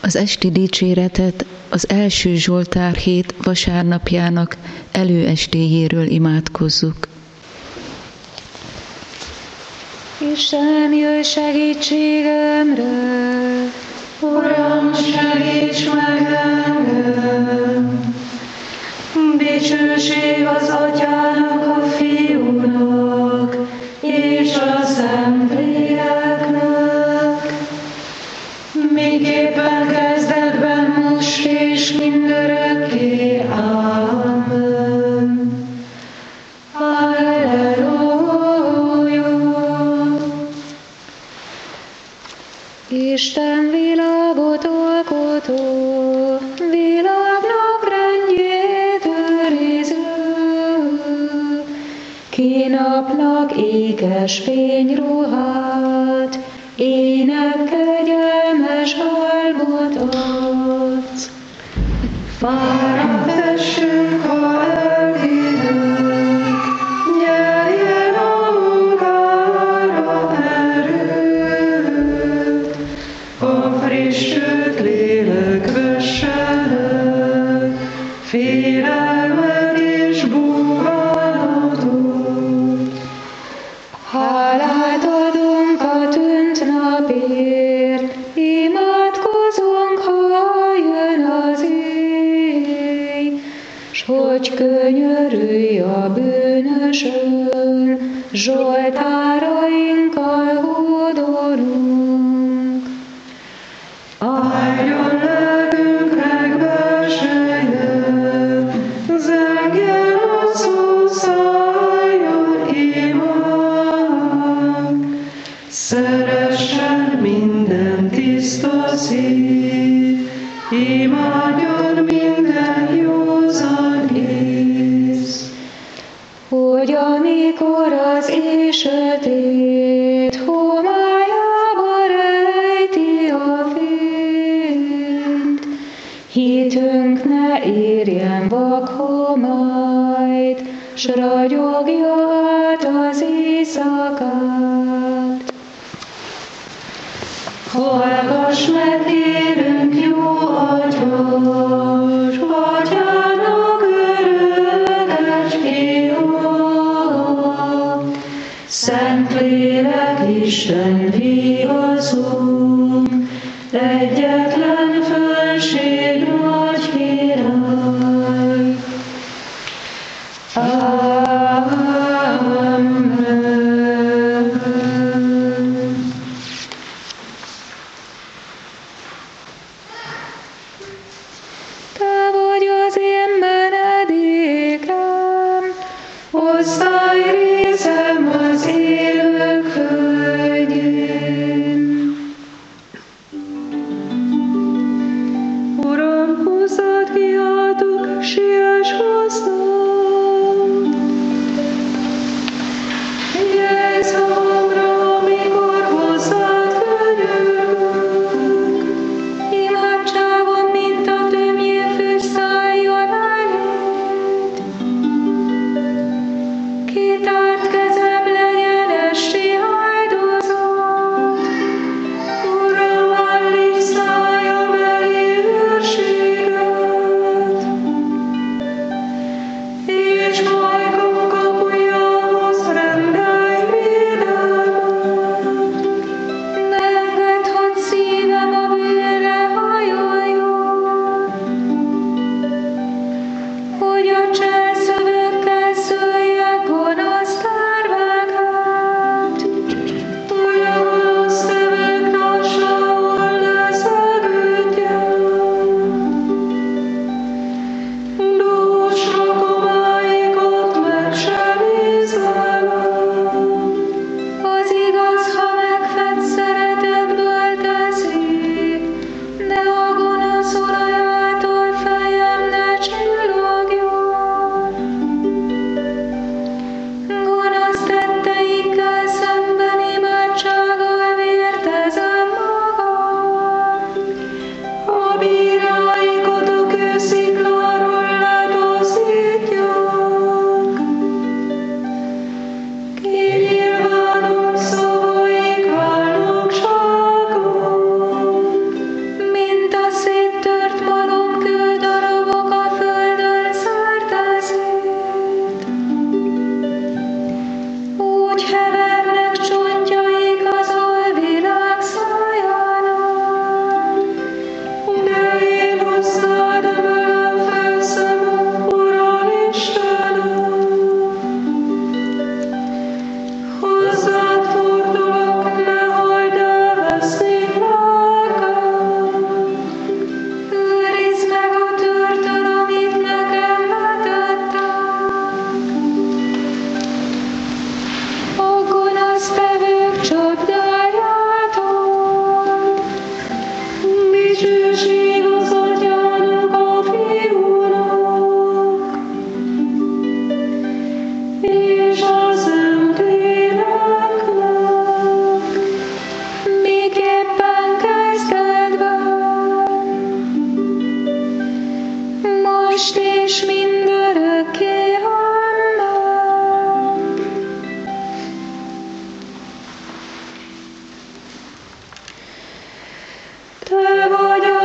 Az esti dicséretet az első Zsoltár hét vasárnapjának előestéjéről imádkozzuk. Istenem, jöjj segítségemre! Uram, segíts meg engem! Dicsőség az Atyának, a Fiúnak, és a Szentléleknek, miképpen kezdetben, most és mindörökké. Amen. Halleluja! Isten világot alkotó, világnak rendjét őriző, ki napnak ékes fényruhát, ének kegyelmes álmot adsz. Fáradt testünk, ha elhívunk, nyerjen a munkára erőt. A frissült lélek vesse le félelmet és búválatot. Hálát adunk a tűnt napért, imádkozunk, ha jön az éj, s hogy könyörülj a bűnösön, zsoltárainkkal hódolunk. Álljon lelkünk megbelseje, zengjen a szó, szálljon imádság. Szeressen minden tiszta szív, imádjon minden józan ész. Hogy amikor az éj sötét homályába rejti a fényt, hitünk ne érjen vak homályt, s ragyogja át az éjszakát. Hallgass meg, kérünk, jó Atyás, Atyának örökös híva. Szentlélek, Isten vigaszunk, egyetlen fölség nagy király. Amen. Te vagy az én menedékem, Osztály részem az élők földjén. Uram,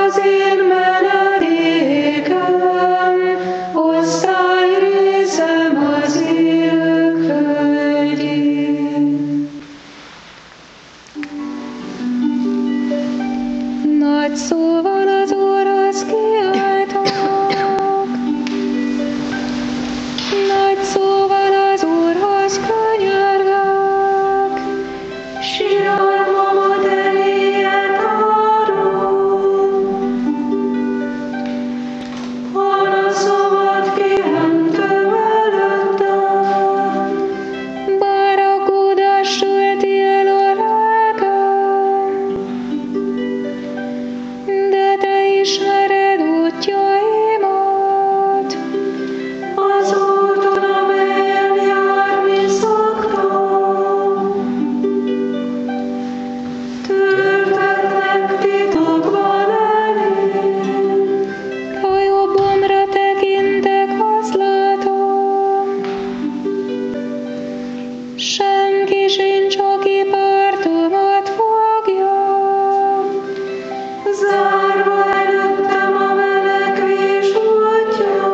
az én menedékem, osztályrészem az élők földjén. Nagy szóval az Úrhoz kiáltok, nagy szóval az Úrhoz könyörgök, síralmamat eléje tárom. Panaszomat kiöntöm előttem, bár aggódás tölti el a lelkem, de te ismered útjaimat, az úton, amelyen járni szoktam. Törtetnek titokban elém, ha jobbomra tekintek, azt látom, senki sincs, aki pártomat fogja. Zárva előttem a menekvés útja,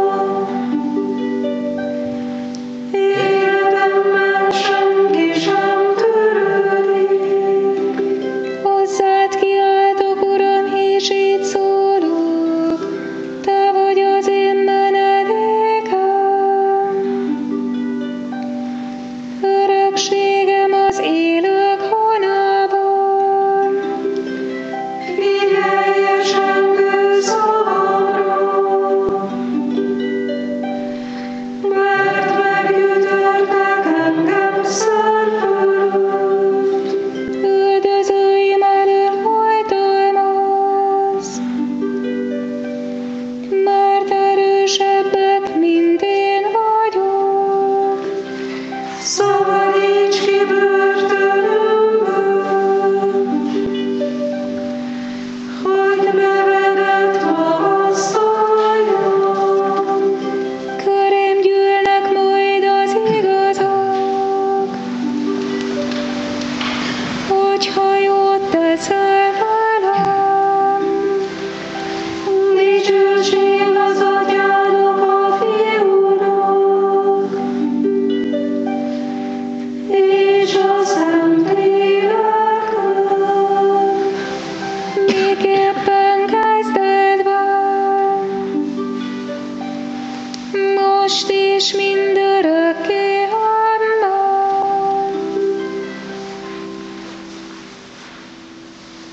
életemben senki sem törődik. Hozzád kiáltok, Uram, és így szólok, te vagy az én menedékem. Örökségem az élők honában, figyelj esengő szavamra, mert meggyötörtek engem szár fölött, üldözőim elől hajtalmaz, mert erősebbek, mint én vagyok. Szabadíts ki börtönömből, hagyd nevedet magasztaljam. Körém gyűlnek majd az igazak, hogyha jót teszel velem. Dicsőség az Atyának, a Fiúnak, és a Szentléleknek, miképpen kezdetben, most és mindörökké. Amen.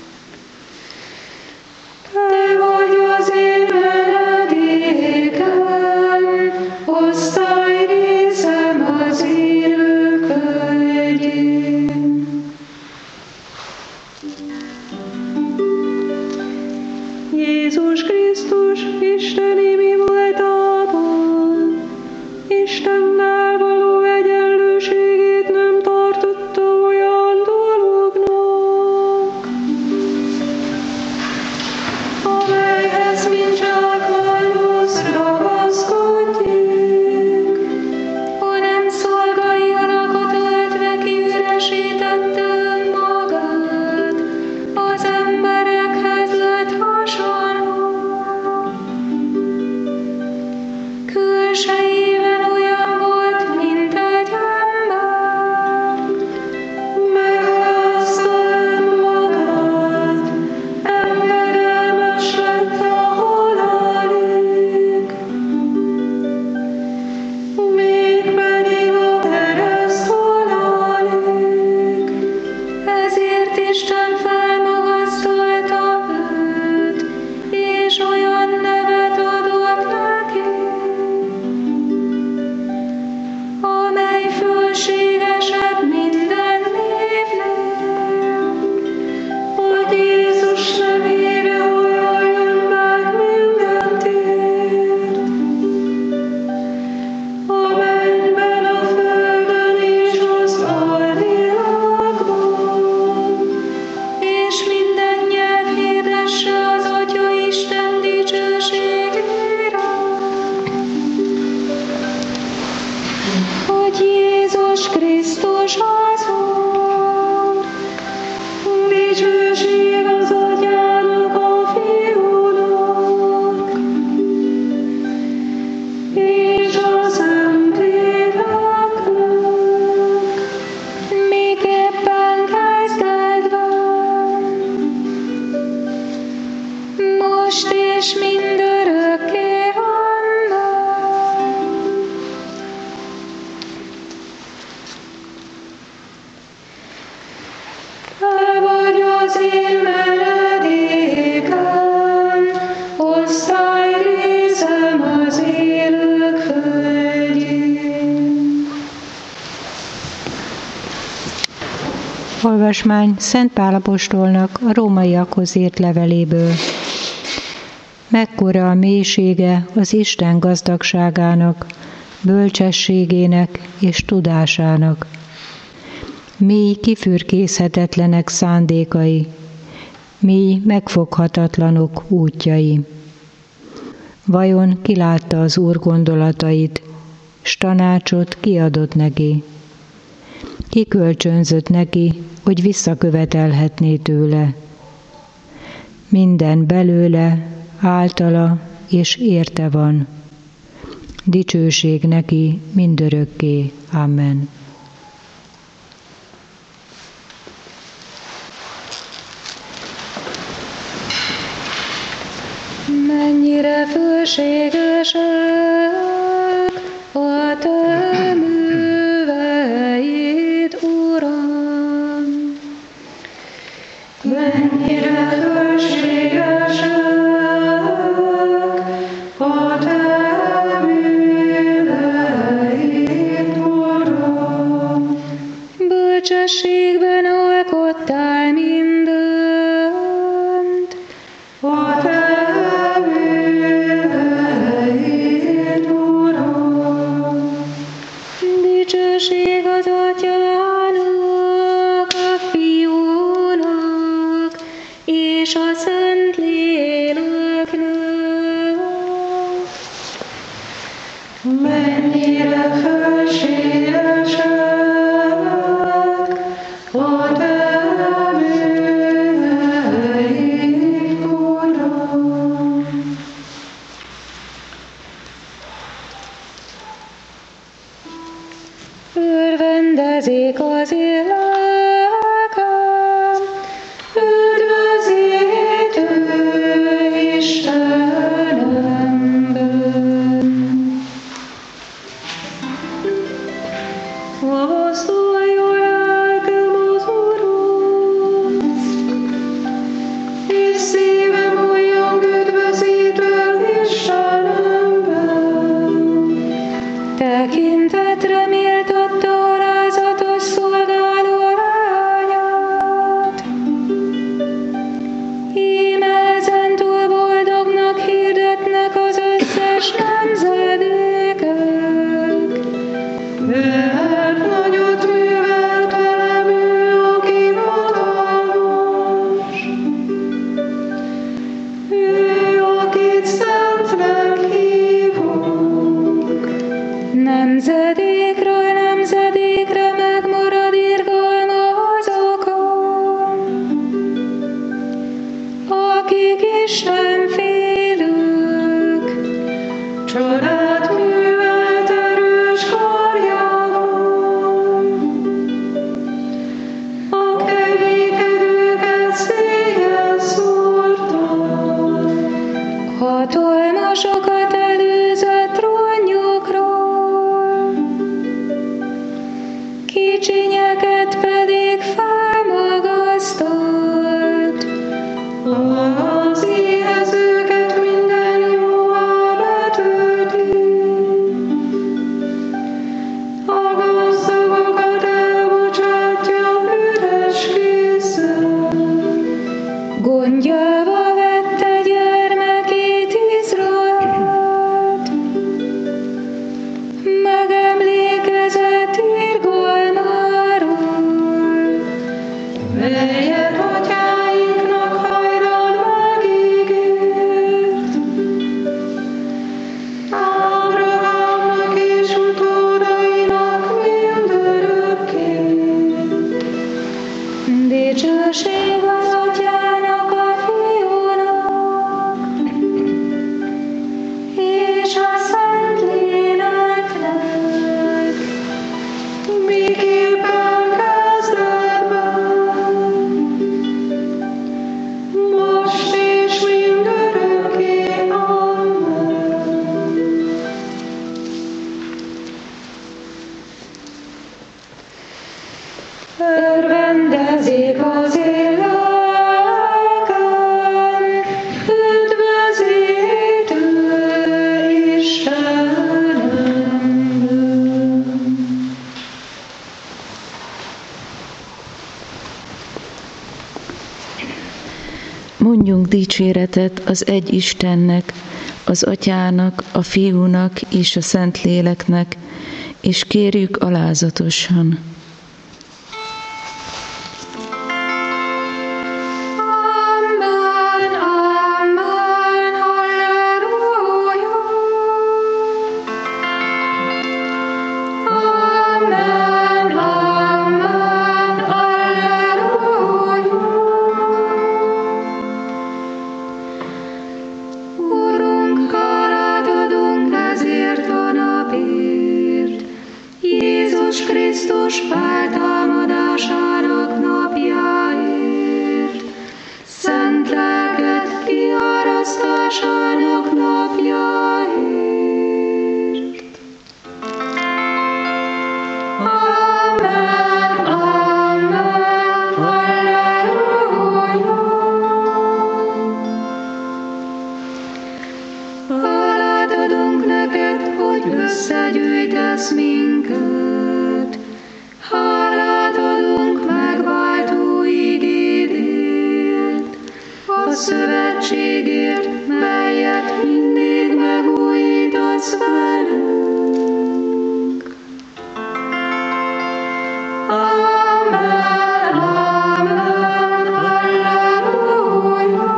az én menedékem, osztályrészem az élők földjén. Olvasmány Szent Pál apostolnak a rómaiakhoz írt leveléből. Mekkora a mélysége az Isten gazdagságának, bölcsességének és tudásának. Mély kifürkészhetetlenek szándékai, mély megfoghatatlanok útjai. Vajon kilátta az Úr gondolatait, s tanácsot kiadott neki? Kikölcsönzött neki, hogy visszakövetelhetné tőle. Minden belőle, általa és érte van. Dicsőség neki mindörökké. Amen. Mennyire fölségesek a te műveid, Uram! Mennyire fölségesek a te műveid, Uram! Bölcsességben alkottál mindent, a te dicsőség az Atyának, a Fiúnak és a Szentléleknek. Mennyire fölségesek a te műveid, Uram! Örvendezik az élők, üdvözítő Istenemben. Vasszoljon lelkem az Úrhoz, és szívem olyan üdvözítő Istenemben. Tekintetre méltatta alázatos szolgáló lányát. Íme ezentúl boldognak hirdetnek az összes nemzedékek. Mert nagyot művelt velem ő, aki hatalmas. Ő, akit szentnek hívunk. Nemzedékről nemzedékre megmarad irgalma azokon, akik Isten félők. Csodát művelt erős karjában, a kevékedőket széjjel szórta, hatalmasokat előzött trónjukról, kicsinyeket pedig felmagasztott. Az éhezőket minden jóvá betölti, a gazdagokat elbocsátja üres kézzel. Gondjába vette gyermekét Izraelt, megemlékezett irgalmáról, melyet atyáinknak hajdan megígért, Ábrahámnak és utódainak mindörökké. Dicsőség az Atyának, a Fiúnak és a Szentléleknek, miképpen kezdetben, most és mindörökké. Amen. Örvendezik az élők, Mondjunk dicséretet az egy Istennek, az Atyának, a Fiúnak és a Szentléleknek, és kérjük alázatosan. Krisztus feltámadásának napjáért, szent lelked kiárasztásának napjáért. Amen, amen, halleluja. Hálát adunk neked, hogy összegyűjtesz minket. Hálát adunk megváltó igédért, a szövetségért, melyet mindig megújítasz velünk. Amen, amen, halleluja.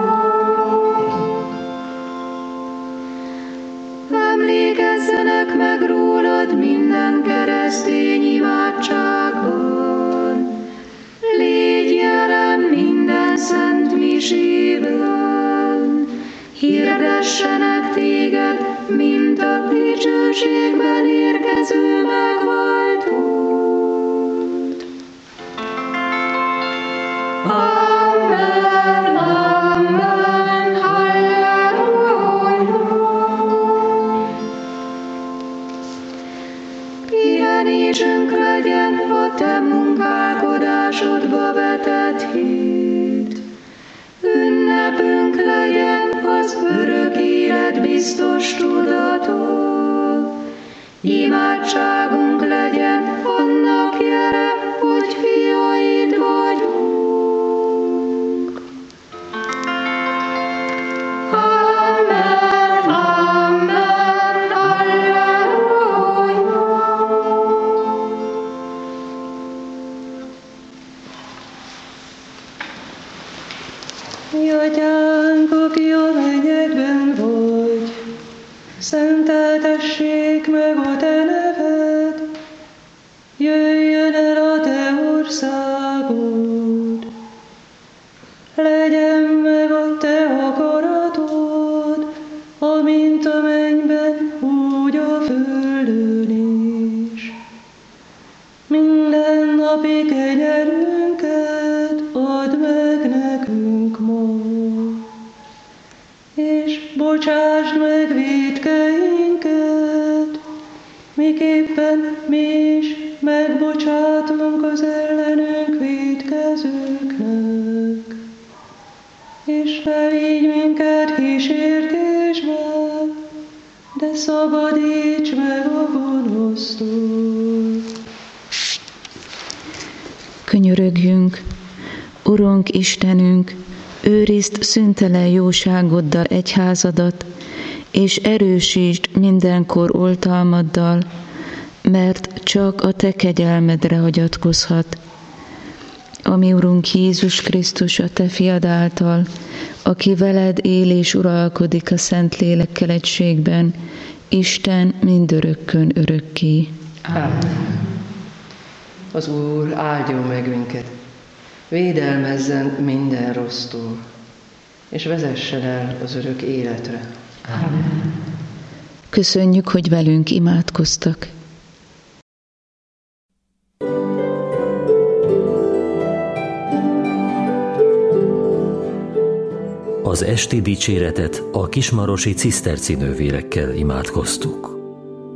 Emlékezzenek meg rólad minden keresztény imádságban. Légy jelen minden szent misében. Hirdessenek téged, mint a dicsőségben érkező megváltót. Amen, amen, halleluja. Pihenésünk legyen a te munkálkodásodba vetett hét. Ünnepünk legyen az örök élet biztos tudata. Imádságunk legyen annak jele, hogy fiaid vagyunk. Amen, amen, halleluja. Mi atyánk, aki a mennyekben vagy, szenteltessék meg a te neved, jöjjön el a te országod, legyen meg a te akaratod, amint a mennyben, úgy a földön is. Minden napi kenyerünket add meg nekünk ma, és bocsásd meg vétkeinket, miképpen mi is megbocsátunk az ellenünk vétkezőknek. És ne vigy minket kísértésbe, de szabadíts meg a gonosztól. Könyörögjünk, Urunk Istenünk, őrizd szüntelen jóságoddal egyházadat, és erősítsd mindenkor oltalmaddal, mert csak a te kegyelmedre hagyatkozhat. Ami Urunk Jézus Krisztus, a te fiad által, aki veled él és uralkodik a Szentlélekkel egységben, Isten mindörökkön örökké. Amen. Az Úr áldjon meg minket, védelmezzen minden rossztól, és vezessen el az örök életre. Amen. Köszönjük, hogy velünk imádkoztak. Az esti dicséretet a kismarosi ciszterci nővérekkel imádkoztuk.